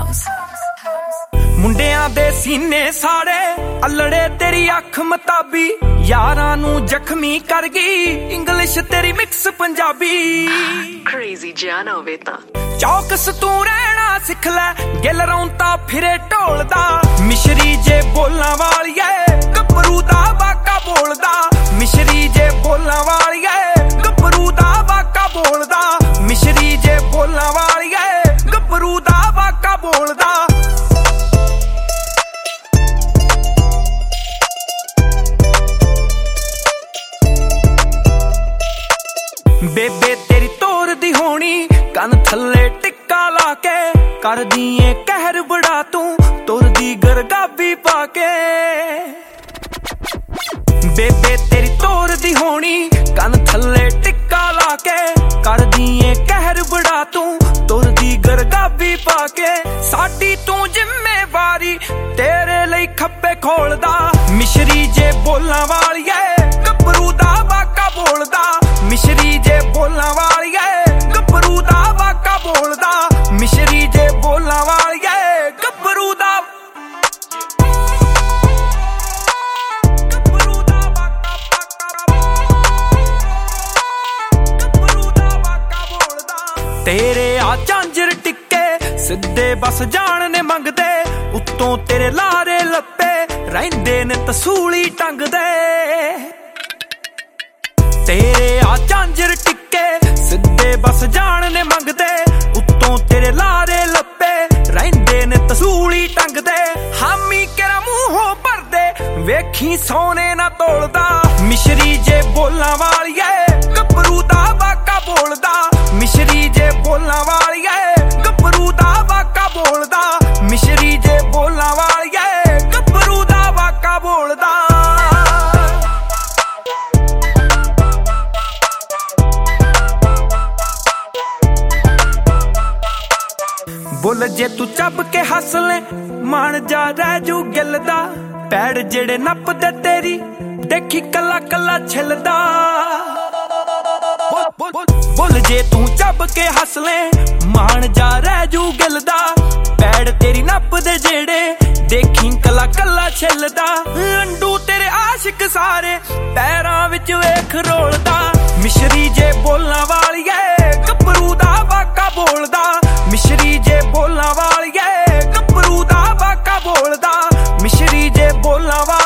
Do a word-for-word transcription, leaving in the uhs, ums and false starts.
ਮੁੰਡਿਆਂ ਦੇ ਸੀਨੇ ਸਾੜੇ ਅਲੜੇ ਤੇਰੀ ਅੱਖ ਮਤਾਬੀ ਯਾਰਾਂ ਨੂੰ ਜ਼ਖਮੀ ਕਰ ਗਈ ਇੰਗਲਿਸ਼ ਤੇਰੀ ਮਿਕਸ ਪੰਜਾਬੀ ਕ੍ਰੇਜ਼ੀ ਜਾਨ ਹੋਵੇ ਤਾਂ ਚੌਕਸ ਤੂੰ ਰਹਿਣਾ ਸਿੱਖ ਲੈ ਗਿੱਲ ਰੌਂਤਾ ਫਿਰੇ ਢੋਲਦਾ ਮਿਸ਼ਰੀ ਜੇ ਬੋਲਾਂ ਵਾਲੀਏ ਗੱਭਰੂ ਦਾ ਵਾਕਾ ਬੋਲਦਾ ਮਿਸ਼ਰੀ ਜੇ ਬੋਲਾਂ ਵਾਲੀਏ ਗੱਭਰੂ ਦਾ ਵਾਕਾ ਬੋਲਦਾ ਮਿਸ਼ਰੀ ਜੇ ਬੋਲਾਂ ਵਾਲੀਏ ਗੱਭਰੂ ਦਾ ਵਾਕਾ ਬੋਲਦਾ ਬੇਬੇ ਤੇਰੀ ਤੋਰ ਦੀ ਹੋਣੀ ਕੰਨ ਥੱਲੇ ਟਿੱਕਾ ਲਾ ਕੇ ਕਰਦੀ ਏ ਕਹਿਰ ਬੜਾ ਤੂੰ ਤੁਰਦੀ ਗਰਗਾਬੀ ਪਾ ਕੇ ਬੇਬੇ ਤੇਰੀ ਤੋਰ ਦੀ ਹੋਣੀ ਕੰਨ ਥੱਲੇ ਟਿੱਕਾ ਲਾ ਕੇ ਕਰਦੀ ਏ ਕਹਿਰ ਬੜਾ ਤੂੰ ਤੁਰਦੀ ਗਰਗਾਬੀ ਪਾ ਕੇ ਸਾਡੀ ਤੂੰ ਜ਼ਿੰਮੇਵਾਰੀ ਤੇਰੇ ਲਈ ਖੱਪੇ ਖੋਲਦਾ ਮਿਸ਼ਰੀ ਜੇ ਬੋਲਾਂ ਵਾਲੀਏ ਗੱਭਰੂ ਦਾ ਵਾਕਾ ਬੋਲਦਾ ਮਿਸ਼ਰੀ ਜੇ ਬੋਲਾਂ ਵਾਲੀਏ ਗੱਭਰੂ ਦਾ ਵਾਕਾ ਬੋਲਦਾ ਮਿਸ਼ਰੀ ਜੇ ਬੋਲਾਂ ਵਾਲੀਏ ਗੱਭਰੂ ਦਾ ਗੱਭਰੂ ਦਾ ਵਾਕਾ ਗੱਭਰੂ ਦਾ ਵਾਕਾ ਬੋਲਦਾ ਤੇਰੇ ਆ ਝਾਂਜਰ ਟਿੱਕੇ ਸਿੱਧੇ ਬਸ ਜਾਣ ਨੇ ਮੰਗਦੇ ਉੱਤੋਂ ਤੇਰੇ ਲਾਰੇ ਲੱਪੇ ਰਹਿੰਦੇ ਨੇ ਤਸੂਲੀ ਟੰਗਦੇ ਤੇਰੇ ਆ ਝਾਂਜਰ ਟਿੱਕੇ ਸਿੱਧੇ ਬਸ ਜਾਣ ਨੇ ਮੰਗਦੇ ਉੱਤੋਂ ਤੇਰੇ ਲਾਰੇ ਲੱਪੇ ਰਹਿੰਦੇ ਨੇ ਤਸੂਲੀ ਟੰਗਦੇ ਹਾਮੀ ਕਿਹੜਾ ਮੂੰਹੋਂ ਭਰਦੇ ਵੇਖੀ ਸੋਨੇ ਨਾ ਤੋਲਦਾ ਮਿਸ਼ਰੀ ਜੇ ਬੋਲਾਂ ਵਾਲੀਏ ਗੱਭਰੂ ਦਾ ਵਾਕਾ ਬੋਲਦਾ ਮਿਸ਼ਰੀ ਜੇ ਬੋਲਾਂ ਵਾਲੀਏ ਗੱਭਰੂ ਦਾ ਵਾਕਾ ਬੋਲਦਾ ਮਿਸ਼ਰੀ ਜੇ ਬੋਲਾਂ ਵਾਲੀਏ ਗੱਭਰੂ ਦਾ ਵਾਕਾ ਬੋਲਦਾ ਬੁੱਲ ਜੇ ਤੂੰ ਚੱਬ ਕੇ ਹੱਸ ਲੈ ਮਾਣ ਜਾ ਰਹਿ ਜੂ ਗਿੱਲ ਦਾ ਪੈੜ ਜਿਹੜੇ ਨੱਪਦੇ ਤੇਰੀ ਦੇਖੀ ਕੱਲਾ ਕੱਲਾ ਛਿਲਦਾ ਬੁੱਲ ਜੇ ਤੂੰ ਚੱਬ ਕੇ ਹੱਸ ਲੈ ਮਾਣ ਜਾ ਰਹਿ ਜੂ ਗਿੱਲ ਦਾ ਪੈੜ ਤੇਰੀ ਨੱਪਦੇ ਜਿਹੜੇ ਦੇਖੀ ਕੱਲਾ ਕੱਲਾ ਛਿਲਦਾ ਅੰਡੂ ਤੇਰੇ ਆਸ਼ਿਕ ਸਾਰੇ ਪੈਰਾਂ ਵਿੱਚ ਵੇਖ ਰੋਲਦਾ ਮਿਸ਼ਰੀ ਜੇ ਬੋਲਾਂ ਵਾਲੀਏ ਗੱਭਰੂ ਦਾ ਵਾਕਾ ਬੋਲਦਾ ਮਿਸ਼ਰੀ ਜੇ ਬੋਲਾਂ ਵਾਲੀਏ ਗੱਭਰੂ ਦਾ ਵਾਕਾ ਬੋਲਦਾ ਮਿਸ਼ਰੀ ਜੇ ਬੋਲਾਂ